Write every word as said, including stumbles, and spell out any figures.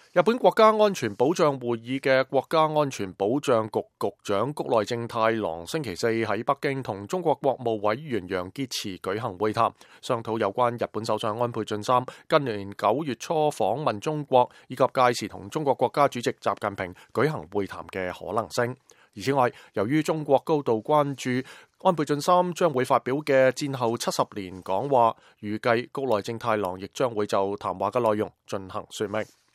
日本國家安全保障會議嘅國家安全保障局局長谷內正太郎星期四喺北京同中國國務委員楊潔篪舉行會談，商討有關日本首相安倍晉三今年九月初訪問中國，以及屆時同中國國家主席習近平舉行會談嘅可能性。而此外，由於中國高度關注安倍晉三將會發表嘅戰後七十年講話，預計谷內正太郎亦將會就談話嘅內容進行說明。